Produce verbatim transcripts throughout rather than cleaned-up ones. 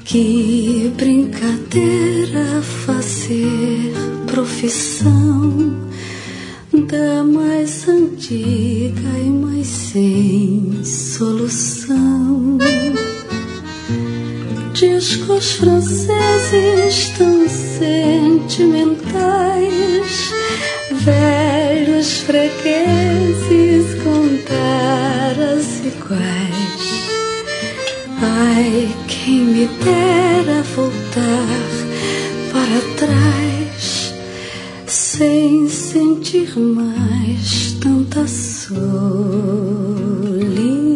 Que brincadeira fazer profissão da mais antiga e mais sem solução. Discos franceses tão sentimentais, velhos fregueses com taras iguais. Ai, quem me dera voltar para trás, sem sentir mais tanta solidão.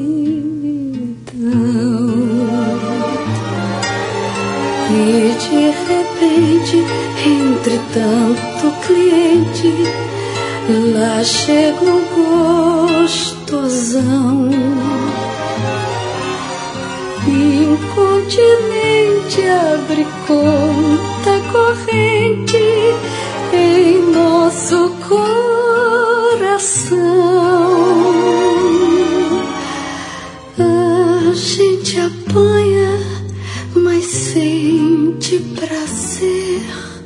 E de repente, entre tanto cliente, lá chega um gostosão. Incontinente abre conta corrente em nosso coração. A gente apanha, mas sente prazer,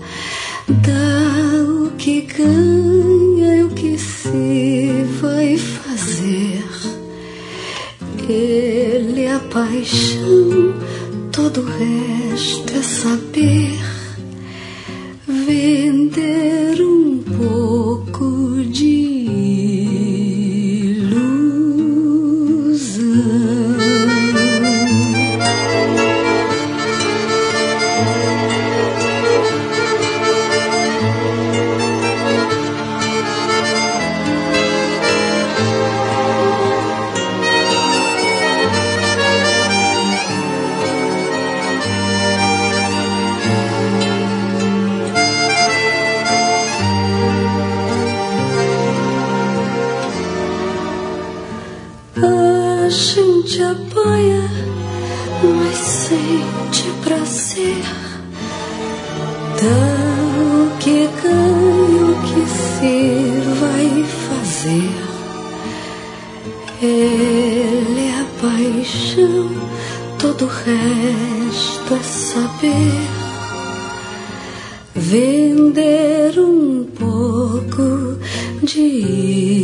dá o que ganha e o que se vai fazer. Ele é a paixão, todo o resto é saber vender um pouco de a gente apanha, mas sente prazer, dá o que ganha, o que se vai fazer. Ele é a paixão, todo o resto é saber vender um pouco de